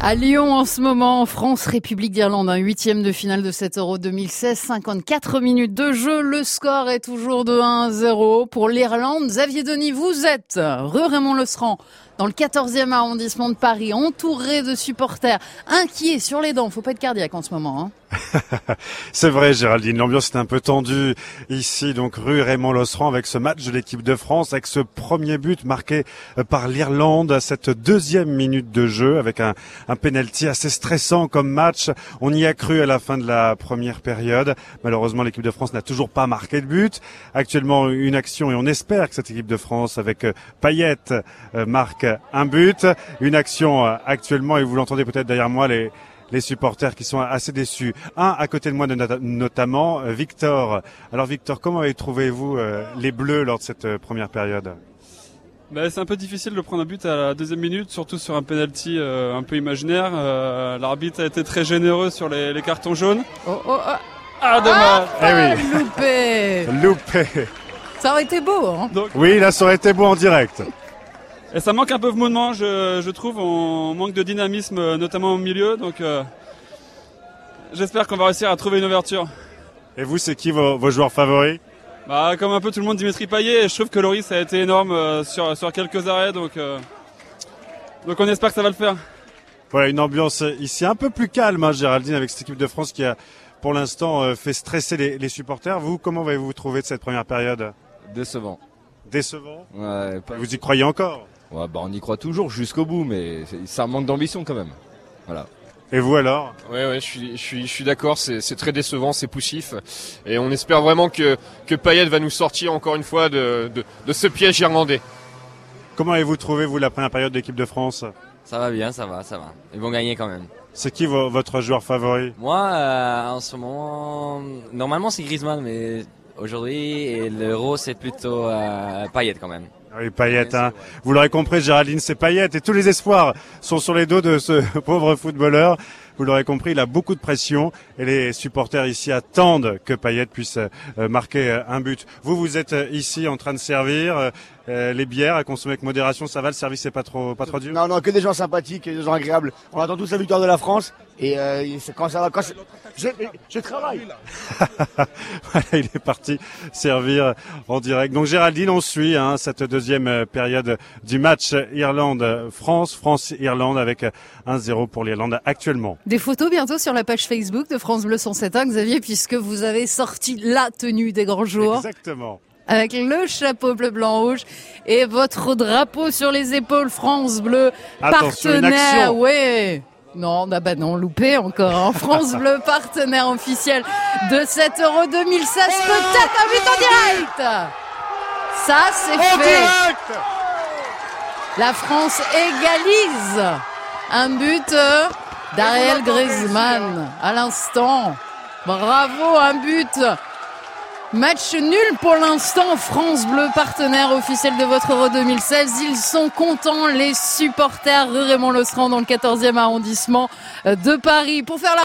À Lyon en ce moment, France-République d'Irlande, un huitième de finale de cet Euro 2016, 54 minutes de jeu, le score est toujours de 1-0 pour l'Irlande. Xavier Denis, vous êtes rue Raymond-Lestrand, dans le 14e arrondissement de Paris, entouré de supporters, inquiets sur les dents, faut pas être cardiaque en ce moment, hein. C'est vrai, Géraldine, l'ambiance est un peu tendue ici, donc rue Raymond-Lestrand, avec ce match de l'équipe de France, avec ce premier but marqué par l'Irlande à cette deuxième minute de jeu, avec un penalty assez stressant comme match. On y a cru à la fin de la première période. Malheureusement, l'équipe de France n'a toujours pas marqué de but. Actuellement, une action, et on espère que cette équipe de France, avec Payet, marque un but. Une action actuellement, et vous l'entendez peut-être derrière moi, les supporters qui sont assez déçus. Un à côté de moi notamment, Victor. Alors Victor, comment trouvez-vous les Bleus lors de cette première période ? C'est un peu difficile de prendre un but à la deuxième minute, surtout sur un penalty un peu imaginaire. L'arbitre a été très généreux sur les cartons jaunes. Ah, dommage. Loupé. Ça aurait été beau, hein. Oui, là, ça aurait été beau en direct. Et ça manque un peu de mouvement, je trouve. On manque de dynamisme, notamment au milieu. Donc, j'espère qu'on va réussir à trouver une ouverture. Et vous, c'est qui vos joueurs favoris ? Comme un peu tout le monde, Dimitri Payet. Et je trouve que Loris a été énorme sur quelques arrêts. Donc, on espère que ça va le faire. Voilà, une ambiance ici un peu plus calme, hein, Géraldine, avec cette équipe de France qui a, pour l'instant, fait stresser les supporters. Vous, comment avez-vous trouvé de cette première période ? Décevant. Décevant ? Ouais, vous y croyez encore ? Ouais, on y croit toujours jusqu'au bout, mais c'est un manque d'ambition quand même. Voilà. Et vous alors ? Ouais, je suis d'accord, c'est très décevant, c'est poussif. Et on espère vraiment que Payet va nous sortir encore une fois de ce piège irlandais. Comment avez-vous trouvé, vous, la première période de l'équipe de France ? Ça va bien, ça va. Ils vont gagner quand même. C'est qui votre joueur favori ? Moi, en ce moment, normalement c'est Griezmann, mais aujourd'hui, l'Euro c'est plutôt Payet quand même. Oui, Payet, hein. Vous l'aurez compris, Géraldine, c'est Payet. Et tous les espoirs sont sur les dos de ce pauvre footballeur. Vous l'aurez compris, il a beaucoup de pression. Et les supporters ici attendent que Payet puisse marquer un but. Vous êtes ici en train de servir les bières à consommer avec modération. Ça va, le service n'est pas trop dur ? Non, que des gens sympathiques, des gens agréables. On attend tous la victoire de la France. Et quand ça va, je travaille. Voilà, il est parti servir en direct. Donc Géraldine, on suit cette deuxième période du match Irlande-France, France-Irlande avec 1-0 pour l'Irlande actuellement. Des photos bientôt sur la page Facebook de France Bleu 107.1, Xavier, puisque vous avez sorti la tenue des grands jours. Exactement. Avec le chapeau bleu, blanc, rouge et votre drapeau sur les épaules, France Bleu, attention, partenaire, ouais. Non, non, loupé encore, hein. France Bleu, partenaire officiel de cet Euro 2016. Peut-être un but en direct. Ça, c'est fait. Direct. La France égalise. Un but d'Ariel Griezmann à l'instant. Bravo, un but. Match nul pour l'instant, France Bleu, partenaire officiel de votre Euro 2016. Ils sont contents, les supporters rue Raymond-Lestrand dans le 14e arrondissement de Paris. Pour faire la